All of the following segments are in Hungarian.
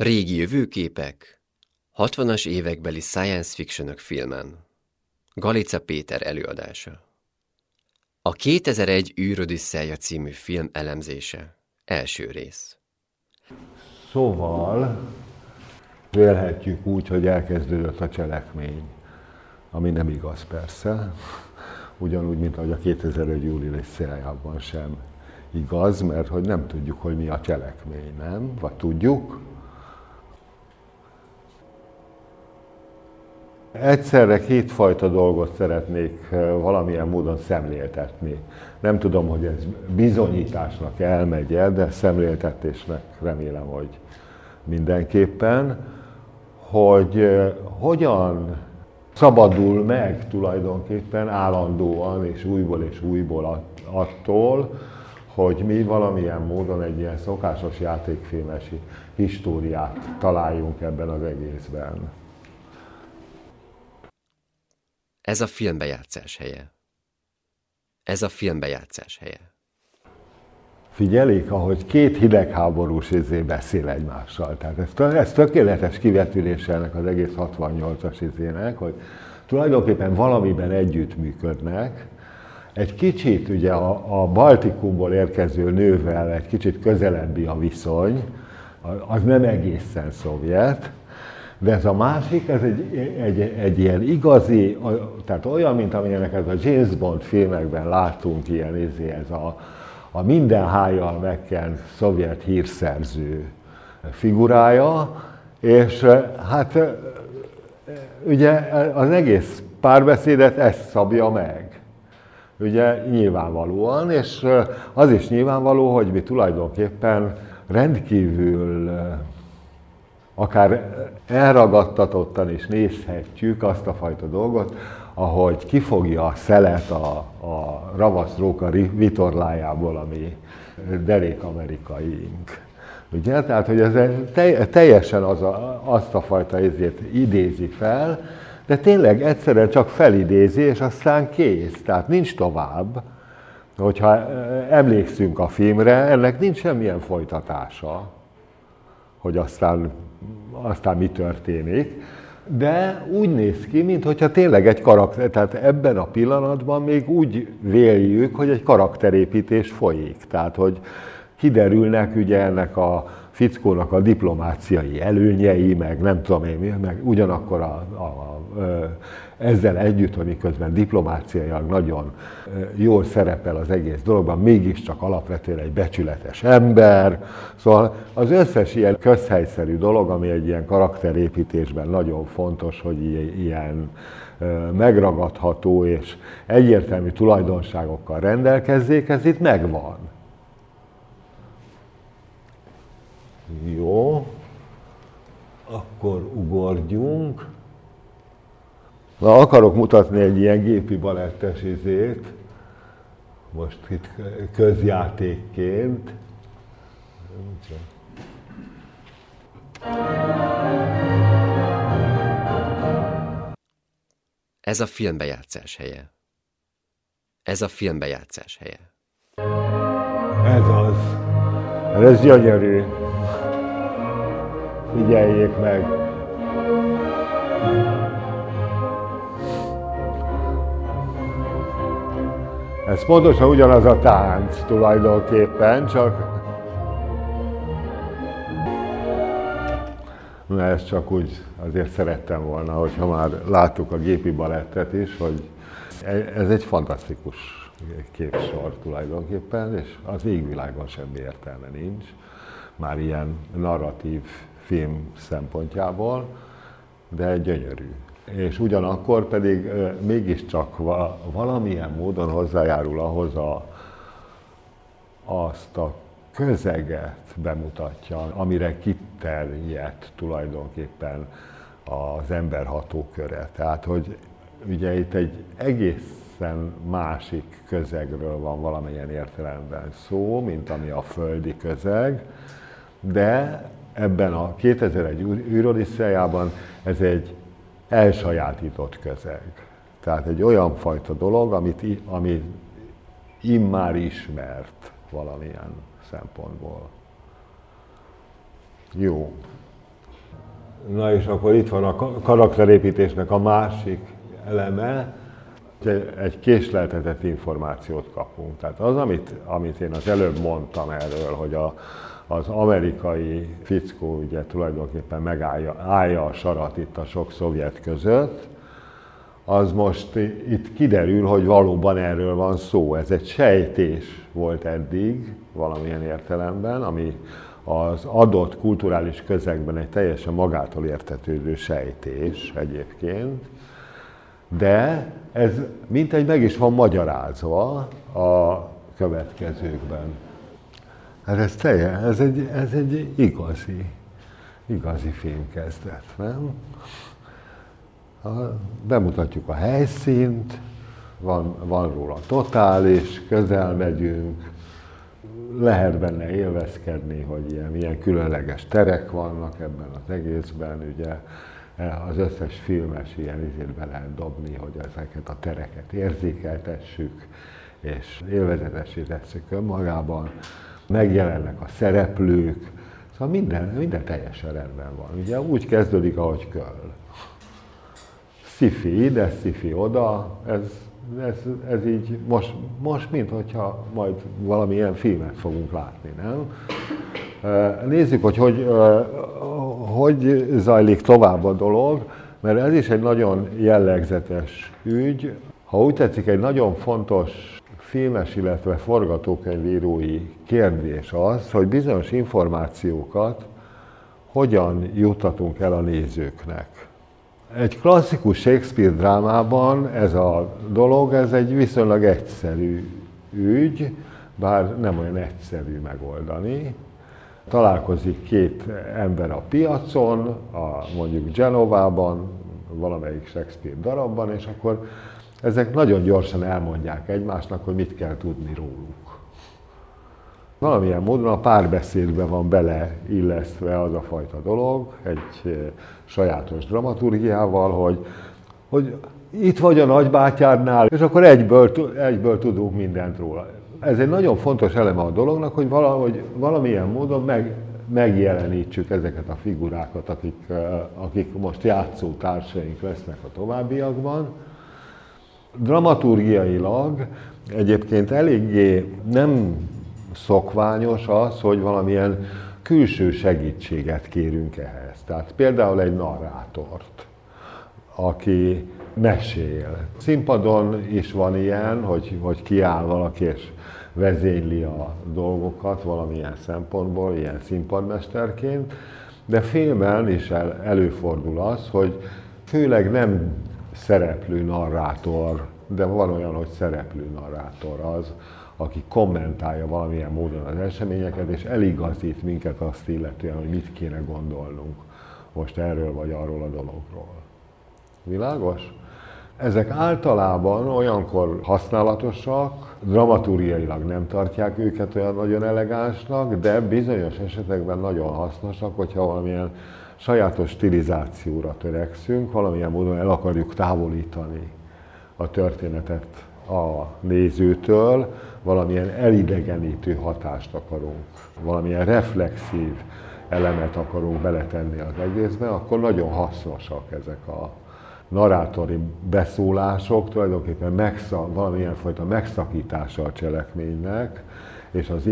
Régi jövőképek, 60-as évekbeli science fictionök filmen. Galica Péter előadása. A 2001 űrodüsszeja című film elemzése. Első rész. Szóval vélhetjük úgy, hogy elkezdődött a cselekmény, ami nem igaz persze, ugyanúgy, mint ahogy a 2001 űrodüsszejájában sem igaz, mert hogy nem tudjuk, hogy mi a cselekmény, nem? Vagy tudjuk? Egyszerre kétfajta dolgot szeretnék valamilyen módon szemléltetni. Nem tudom, hogy ez bizonyításnak elmegy-e, de szemléltetésnek remélem, hogy mindenképpen, hogy hogyan szabadul meg tulajdonképpen állandóan és újból attól, hogy mi valamilyen módon egy ilyen szokásos játékfilmes históriát találjunk ebben az egészben. Ez a filmbejátszás helye. Ez a filmbejátszás helye. Figyelik, ahogy két hidegháborús beszél egymással. Tehát ez tökéletes kivetülése ennek az egész 68-as izének, hogy tulajdonképpen valamiben együttműködnek. Egy kicsit ugye a Baltikumból érkező nővel egy kicsit közelebbi a viszony, az nem egészen szovjet, de ez a másik, ez egy ilyen igazi, tehát olyan, mint amilyeneket a James Bond filmekben láttunk, ez a minden hájjal megkent szovjet hírszerző figurája, és hát ugye az egész párbeszédet ezt szabja meg. Ugye nyilvánvalóan, és az is nyilvánvaló, hogy mi tulajdonképpen rendkívül akár elragadtatottan is nézhetjük azt a fajta dolgot, ahogy kifogja a szelet a ravaszróka vitorlájából, ami derék amerikaink. Ugye? Tehát, hogy ez teljesen azt a fajta idézi fel, de tényleg egyszerűen csak felidézi, és aztán kész. Tehát nincs tovább. Hogyha emlékszünk a filmre, ennek nincs semmilyen folytatása, hogy aztán mi történik. De úgy néz ki, mintha tényleg egy karakter, tehát ebben a pillanatban még úgy véljük, hogy egy karakterépítés folyik. Tehát, hogy kiderülnek ugye ennek a fickónak a diplomáciai előnyei, meg nem tudom én, meg ugyanakkor ezzel együtt, hogy miközben diplomáciailag nagyon jól szerepel az egész dologban, mégiscsak alapvetően egy becsületes ember. Szóval az összes ilyen közhelyszerű dolog, ami egy ilyen karakterépítésben nagyon fontos, hogy ilyen megragadható és egyértelmű tulajdonságokkal rendelkezzék, ez itt megvan. Jó, akkor ugorjunk. Na, akarok mutatni egy ilyen gépi balettes izét, most itt közjátékként. Ez a filmbejátszás helye. Ez a filmbejátszás helye. Ez az. Ez gyönyörű. Figyeljék meg. Ez pontosan ugyanaz a tánc tulajdonképpen, csak ezt csak úgy azért szerettem volna, hogyha már láttuk a gépi balettet is, hogy ez egy fantasztikus képsor tulajdonképpen, és az égvilágon semmi értelme nincs, már ilyen narratív film szempontjából, de gyönyörű. És ugyanakkor pedig mégiscsak valamilyen módon hozzájárul ahhoz azt a közeget bemutatja, amire kiterjedt tulajdonképpen az ember hatóköre. Tehát, hogy ugye itt egy egészen másik közegről van valamilyen értelemben szó, mint ami a földi közeg, de ebben a 2001 űrodüsszejában ez egy elsajátított közeg. Tehát egy olyan fajta dolog, ami immár ismert valamilyen szempontból. Jó. Na és akkor itt van a karakterépítésnek a másik eleme, egy késleltetett információt kapunk. Tehát az, amit én az előbb mondtam erről, hogy az amerikai fickó ugye tulajdonképpen megállja a sarat itt a sok szovjet között, az most itt kiderül, hogy valóban erről van szó. Ez egy sejtés volt eddig valamilyen értelemben, ami az adott kulturális közegben egy teljesen magától értetődő sejtés egyébként, de ez mintegy meg is van magyarázva a következőkben. Hát ez egy igazi filmkezdet, nem? Bemutatjuk a helyszínt, van róla totális, közel megyünk, lehet benne élvezkedni, hogy milyen különleges terek vannak ebben az egészben, ugye az összes filmes ilyen izét be lehet dobni, hogy ezeket a tereket érzékeltessük, és élvezetessé tesszük önmagában, megjelennek a szereplők, szóval minden teljesen rendben van. Ugye úgy kezdődik, ahogy kell. Sci-fi ide, sci-fi oda, ez így most minthogyha majd valamilyen filmet fogunk látni, nem? Nézzük, hogy zajlik tovább a dolog, mert ez is egy nagyon jellegzetes ügy. Ha úgy tetszik, egy nagyon fontos filmes, illetve forgatókönyvírói kérdés az, hogy bizonyos információkat hogyan juttatunk el a nézőknek. Egy klasszikus Shakespeare drámában ez a dolog, ez egy viszonylag egyszerű ügy, bár nem olyan egyszerű megoldani. Találkozik két ember a piacon, mondjuk Genovában, valamelyik Shakespeare darabban, és akkor ezek nagyon gyorsan elmondják egymásnak, hogy mit kell tudni róluk. Valamilyen módon a párbeszédbe van beleillesztve az a fajta dolog, egy sajátos dramaturgiával, hogy itt vagy a nagybátyádnál, és akkor egyből tudunk mindent róla. Ez egy nagyon fontos eleme a dolognak, hogy valamilyen módon megjelenítsük ezeket a figurákat, akik most játszó társaink lesznek a továbbiakban. Dramaturgiailag egyébként eléggé nem szokványos az, hogy valamilyen külső segítséget kérünk ehhez. Tehát például egy narrátort, aki mesél. Színpadon is van ilyen, hogy kiáll valaki és vezényli a dolgokat valamilyen szempontból, ilyen színpadmesterként, de filmen is előfordul az, hogy főleg nem szereplő narrátor, de van olyan, hogy szereplő narrátor az, aki kommentálja valamilyen módon az eseményeket, és eligazít minket azt illetően, hogy mit kéne gondolnunk most erről vagy arról a dologról. Világos? Ezek általában olyankor használatosak, dramaturgiailag nem tartják őket olyan nagyon elegánsnak, de bizonyos esetekben nagyon hasznosak, hogyha valamilyen sajátos stilizációra törekszünk, valamilyen módon el akarjuk távolítani a történetet a nézőtől, valamilyen elidegenítő hatást akarunk, valamilyen reflexív elemet akarunk beletenni az egészbe, akkor nagyon hasznosak ezek a narrátori beszólások, tulajdonképpen valamilyen fajta megszakítása a cselekménynek, és az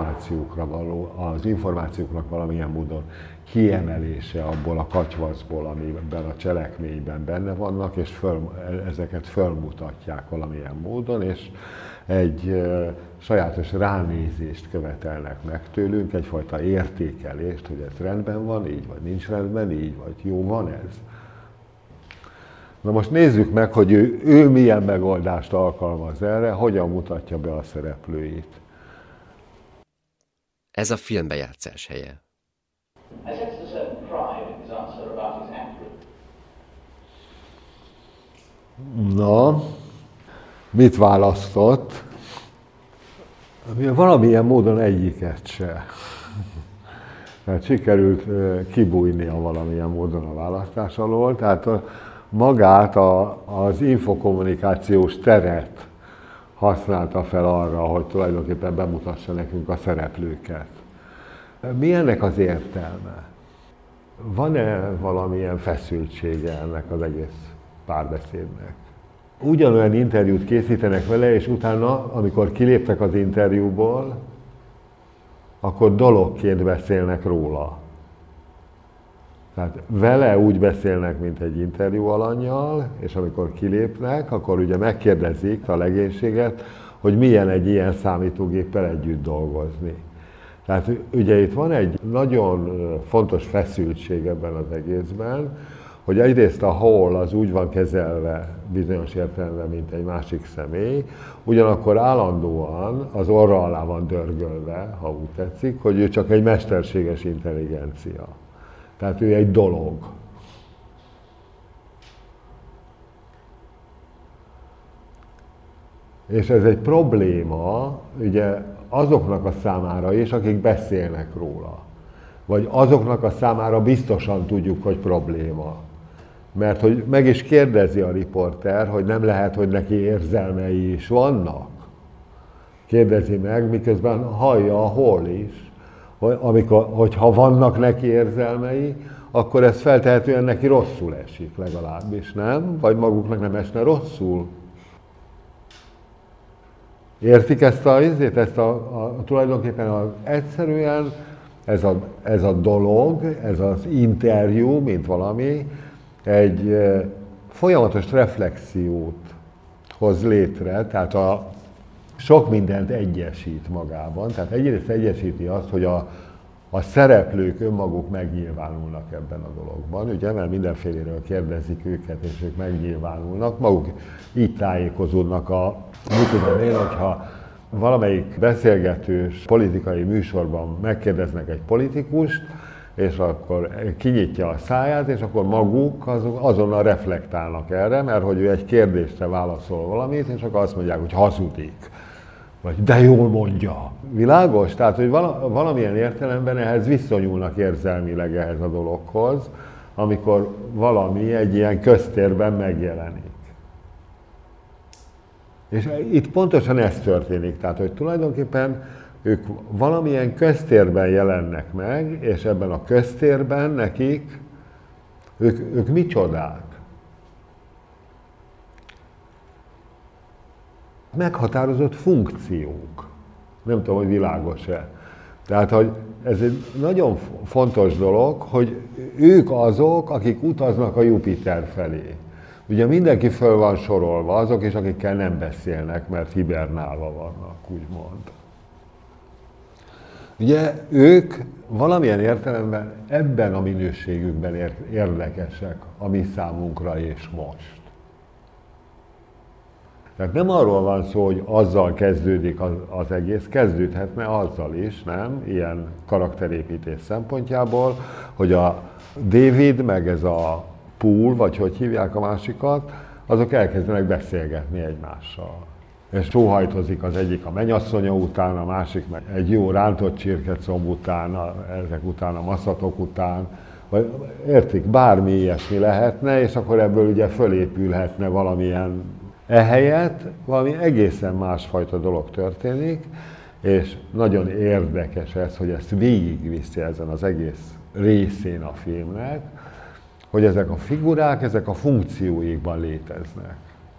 információknak valamilyen módon kiemelése abból a katyvaszból, amiben a cselekményben benne vannak, és ezeket fölmutatják valamilyen módon, és egy sajátos ránézést követelnek meg tőlünk, egyfajta értékelést, hogy ez rendben van így, vagy nincs rendben így, vagy jó van ez. Na most nézzük meg, hogy ő milyen megoldást alkalmaz erre, hogyan mutatja be a szereplőit. Ez a filmbejátszás helye. Na, mit választott? Valamilyen módon egyiket se. Tehát sikerült kibújnia valamilyen módon a választás alól, tehát magát az infokommunikációs teret használta fel arra, hogy tulajdonképpen bemutassa nekünk a szereplőket. Mi ennek az értelme? van-e valamilyen feszültsége ennek az egész párbeszédnek? Ugyanolyan interjút készítenek vele, és utána, amikor kiléptek az interjúból, akkor dologként beszélnek róla. Tehát vele úgy beszélnek, mint egy interjú alannyal, és amikor kilépnek, akkor ugye megkérdezik a legénységet, hogy milyen egy ilyen számítógéppel együtt dolgozni. Tehát ugye itt van egy nagyon fontos feszültség ebben az egészben, hogy egyrészt a Hall az úgy van kezelve bizonyos értelemben, mint egy másik személy, ugyanakkor állandóan az orra alá van dörgölve, ha úgy tetszik, hogy ő csak egy mesterséges intelligencia. Tehát ő egy dolog. És ez egy probléma, ugye azoknak a számára is, akik beszélnek róla. Vagy azoknak a számára biztosan tudjuk, hogy probléma. Mert hogy meg is kérdezi a riporter, hogy nem lehet, hogy neki érzelmei is vannak. Kérdezi meg, miközben hallja a Hall is, hogyha vannak neki érzelmei, akkor ez feltehetően neki rosszul esik legalábbis, nem? Vagy maguknak nem esne rosszul. Értik ezt tulajdonképpen egyszerűen ez a dolog, ez az interjú, mint valami, egy folyamatos reflexiót hoz létre, tehát sok mindent egyesít magában. Tehát egyrészt egyesíti azt, hogy a szereplők önmaguk megnyilvánulnak ebben a dologban, ugye, mert mindenféléről kérdezik őket, és ők megnyilvánulnak, maguk így tájékozódnak mit tudom én, hogyha valamelyik beszélgetős politikai műsorban megkérdeznek egy politikust, és akkor kinyitja a száját, és akkor maguk azonnal reflektálnak erre, mert hogy ő egy kérdésre válaszol valamit, és akkor azt mondják, hogy hazudik. Vagy de jól mondja. Világos? Tehát, hogy valamilyen értelemben ehhez viszonyulnak érzelmileg ehhez a dologhoz, amikor valami egy ilyen köztérben megjelenik. És itt pontosan ez történik, tehát, hogy tulajdonképpen ők valamilyen köztérben jelennek meg, és ebben a köztérben nekik, ők micsodák? Meghatározott funkciók. Nem tudom, hogy világos-e. Tehát, hogy ez egy nagyon fontos dolog, hogy ők azok, akik utaznak a Jupiter felé. Ugye mindenki föl van sorolva, azok is, akikkel nem beszélnek, mert hibernálva vannak, úgymond. Ugye ők valamilyen értelemben ebben a minőségükben érdekesek a mi számunkra és most. Tehát nem arról van szó, hogy azzal kezdődik az egész, kezdődhetne azzal is, nem? Ilyen karakterépítés szempontjából, hogy a David meg ez a Pool, vagy hogy hívják a másikat, azok elkezdenek beszélgetni egymással. És sóhajtozik az egyik a mennyasszonya után, a másik meg egy jó rántott csirkecomb után, ezek után, a maszatok után, vagy értik, bármi ilyesmi lehetne, és akkor ebből ugye fölépülhetne valamilyen. Ehelyett valami egészen másfajta dolog történik, és nagyon érdekes ez, hogy ezt végigviszi ezen az egész részén a filmnek, hogy ezek a figurák, ezek a funkcióikban léteznek.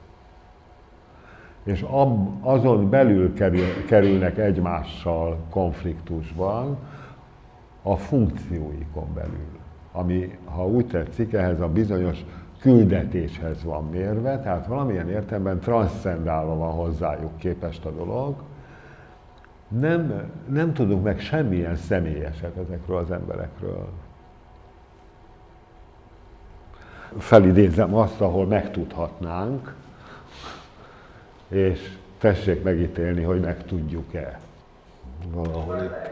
És azon belül kerülnek egymással konfliktusban a funkcióikon belül, ami, ha úgy tetszik, ehhez a bizonyos küldetéshez van mérve, tehát valamilyen értelemben transzcendálva van hozzájuk képest a dolog. Nem tudunk meg semmilyen személyeset ezekről az emberekről. Felidézem azt, ahol megtudhatnánk, és tessék megítélni, hogy megtudjuk-e. Valahol itt.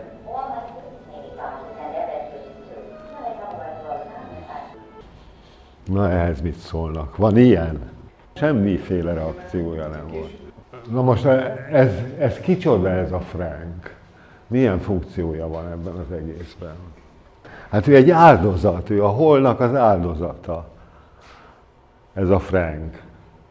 Na, ehhez mit szólnak? Van ilyen? Semmiféle reakciója nem volt. Na most ez kicsoda ez a Frank? Milyen funkciója van ebben az egészben? Hát ő egy áldozat, ő a Hallnak az áldozata. Ez a Frank.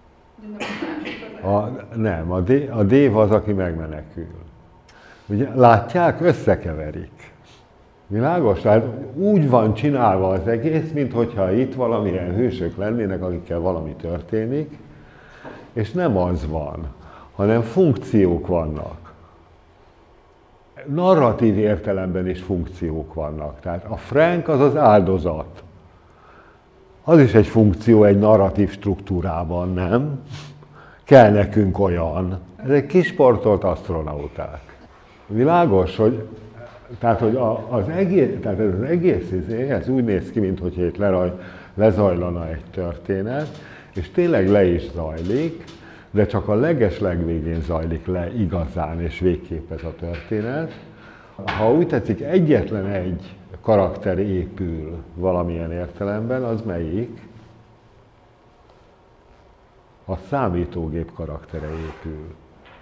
Nem, a Dave az, aki megmenekül. Ugye, látják, összekeverik. Világos? Tehát úgy van csinálva az egész, minthogyha itt valamilyen hősök lennének, akikkel valami történik, és nem az van, hanem funkciók vannak. Narratív értelemben is funkciók vannak. Tehát a Frank az az áldozat. Az is egy funkció egy narratív struktúrában, nem? Kell nekünk olyan. Ezek kisportolt asztronauták. Világos, hogy ez az egész ez úgy néz ki, mintha itt lezajlana egy történet, és tényleg le is zajlik, de csak a legvégén zajlik le igazán és végképp ez a történet. Ha úgy tetszik, egyetlen egy karakter épül valamilyen értelemben, az melyik? A számítógép karaktere épül.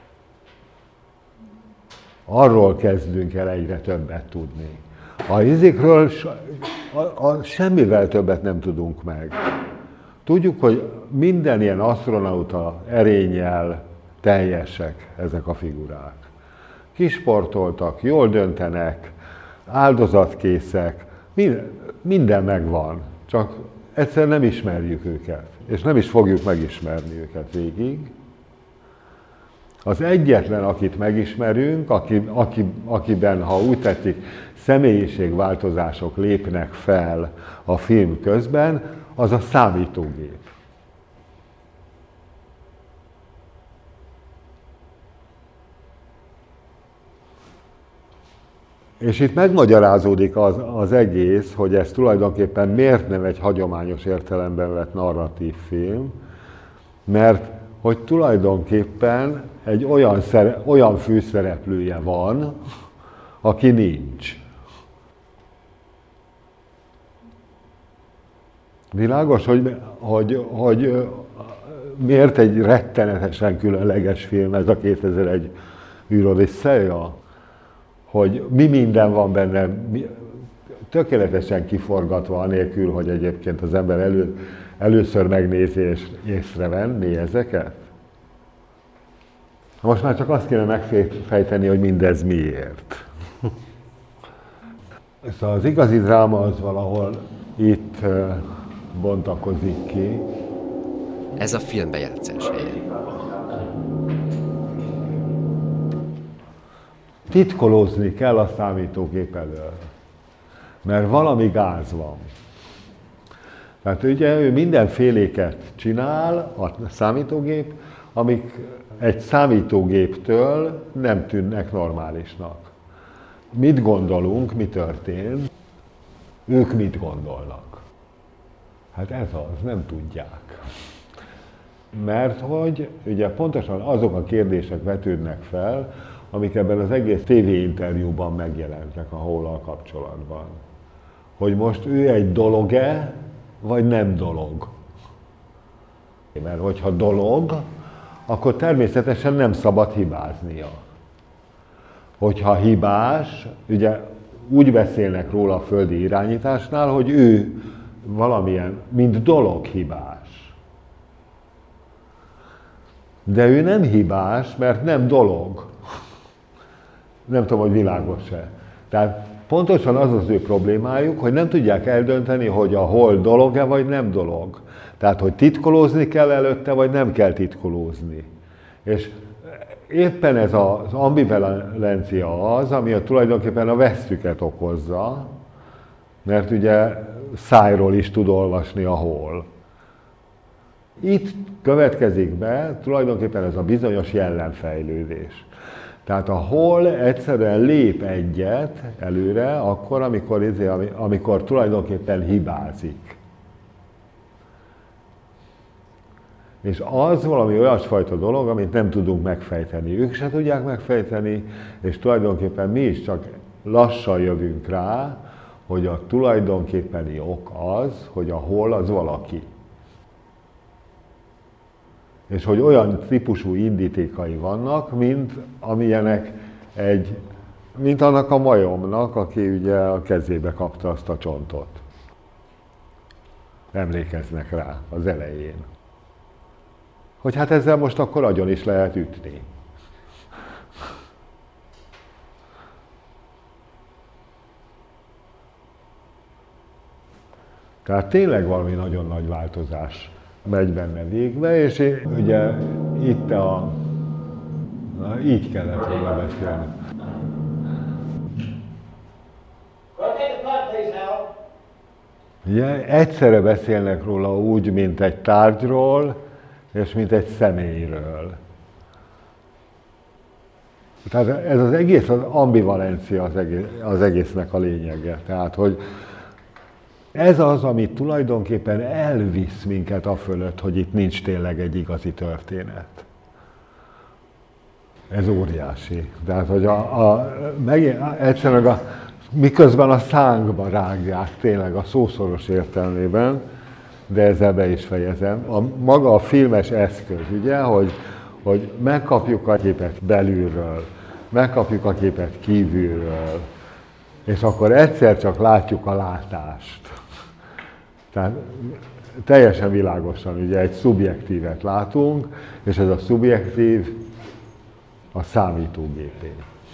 Arról kezdünk el egyre többet tudni. A izékről semmivel többet nem tudunk meg. Tudjuk, hogy minden ilyen asztronauta erénnyel teljesek ezek a figurák. Kisportoltak, jól döntenek, áldozatkészek, minden megvan, csak egyszer nem ismerjük őket, és nem is fogjuk megismerni őket végig. Az egyetlen, akit megismerünk, akiben, ha úgy tetszik, személyiségváltozások lépnek fel a film közben, az a számítógép. És itt megmagyarázódik az egész, hogy ez tulajdonképpen miért nem egy hagyományos értelemben vett narratív film, mert hogy tulajdonképpen egy olyan főszereplője van, aki nincs. Világos, hogy miért egy rettenetesen különleges film ez a 2001 űrodüsszeja? Hogy mi minden van benne, tökéletesen kiforgatva, anélkül, hogy egyébként az ember először megnézi és észrevenni ezeket. Most már csak azt kéne megfejteni, hogy mindez miért. Szóval az igazi dráma az valahol itt bontakozik ki. Ez a filmbejátszás helye. Titkolózni kell a számítógép elől, mert valami gáz van. Tehát ugye ő mindenféléket csinál, a számítógép, amik egy számítógéptől nem tűnnek normálisnak. Mit gondolunk, mi történt, ők mit gondolnak. Hát ez az, nem tudják. Mert hogy ugye pontosan azok a kérdések vetődnek fel, amik ebben az egész tévéinterjúban megjelentek a Hall-al kapcsolatban. Hogy most ő egy dolog-e, vagy nem dolog. Mert hogyha dolog, akkor természetesen nem szabad hibáznia. Hogyha hibás, ugye úgy beszélnek róla a földi irányításnál, hogy ő valamilyen, mint dolog hibás. De ő nem hibás, mert nem dolog. Nem tudom, hogy világos-e. Tehát pontosan az az ő problémájuk, hogy nem tudják eldönteni, hogy a Hall dolog-e, vagy nem dolog. Tehát, hogy titkolózni kell előtte, vagy nem kell titkolózni. És éppen ez az ambivalencia az, ami tulajdonképpen a vesztüket okozza, mert ugye szájról is tud olvasni a Hall. Itt következik be tulajdonképpen ez a bizonyos jellemfejlődés. Tehát a Hall egyszerűen lép egyet előre, akkor, amikor tulajdonképpen hibázik. És az valami olyasfajta dolog, amit nem tudunk megfejteni. Ők se tudják megfejteni, és tulajdonképpen mi is csak lassan jövünk rá, hogy a tulajdonképpeni ok az, hogy a Hall az valaki. És hogy olyan típusú indítékai vannak, mint mint annak a majomnak, aki ugye a kezébe kapta azt a csontot. Emlékeznek rá az elején. Hogy hát ezzel most akkor agyon is lehet ütni. Tehát tényleg valami nagyon nagy változás megy benne végbe, és ugye itt így kellett volna beszélni. Ugye egyszerre beszélnek róla úgy, mint egy tárgyról, és mint egy személyről. Tehát ez az egész, az ambivalencia az egésznek a lényege. Tehát, hogy ez az, ami tulajdonképpen elvisz minket afölött, hogy itt nincs tényleg egy igazi történet. Ez óriási. Tehát, hogy egyszerűen miközben a szánkba rágják tényleg a szószoros értelmében, de ezzel be is fejezem. Maga a filmes eszköz, ugye, hogy megkapjuk a képet belülről, megkapjuk a képet kívülről, és akkor egyszer csak látjuk a látást. Tehát teljesen világosan ugye egy szubjektívet látunk, és ez a szubjektív a számítógépé.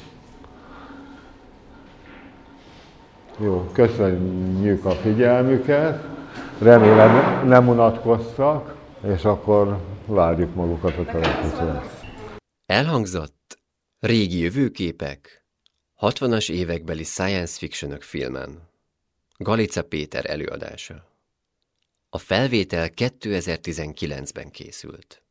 Jó, köszönjük a figyelmüket, remélem nem unatkoztak, és akkor várjuk magukat a találkozóra. Elhangzott régi jövőképek, 60-as évekbeli science fictionök filmen. Galica Péter előadása. A felvétel 2019-ben készült.